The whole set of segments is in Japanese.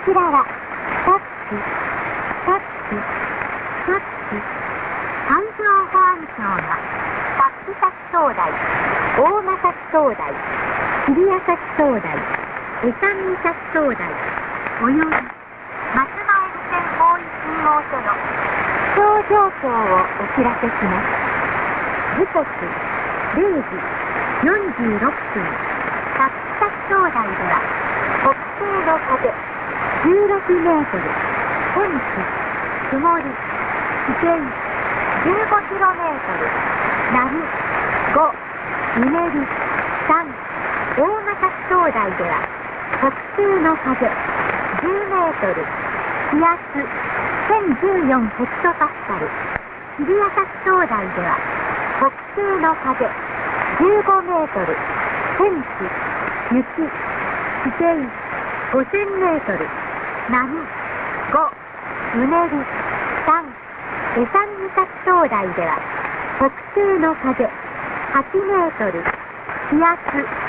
ちらはタッチ、タッチ、タッチ、海上保安庁のタッチ先灯台、大間先灯台、日比谷先灯台、江三三先灯台、および松前線方位信号所の気象状況をお知らせします。時刻0時46分、タッチ先灯台では北西の風16メートル、天気曇り、危険15キロメートル、波5、うねり3、大間先灯台では北西の風10メートル、気圧1014ヘクトパスカル、日比谷先灯台では北西の風15メートル、天気雪、危険5000メートル、波5、うねり3、江三三先灯台では北西の風8メートル、気圧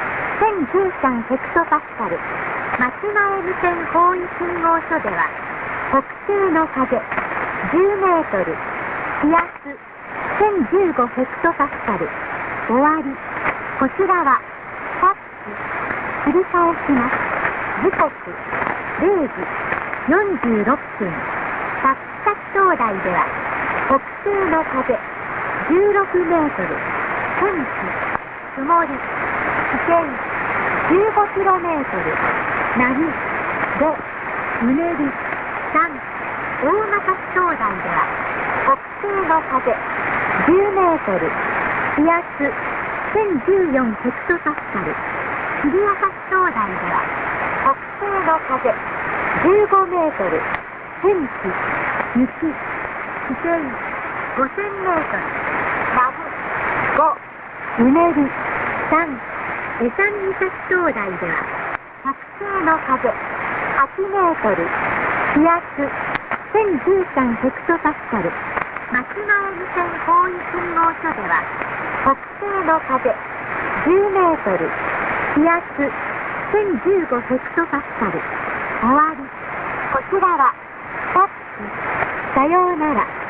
1013ヘクトパスカル、松前無線方位信号所では北西の風10メートル、気圧1015ヘクトパスカル、終わり。こちらはタッチ、繰り返します。時刻0時46分、タッチ先灯台では北西の風16メートル、天気曇り、危険15キロメートル、波5、うねり3、大間先灯台では北西の風10メートル、気圧1014ヘクトパスカル、日比谷先灯台では北西の風15メートル、天気雪、危険5000メートル、波5、うねり3、江三三先灯台では北西の風8メートル、気圧1013ヘクトパスカル、松前無線方位信号所では北西の風10メートル、気圧1015ヘクトパスカル、終わり。こちらはタッチ、さようなら。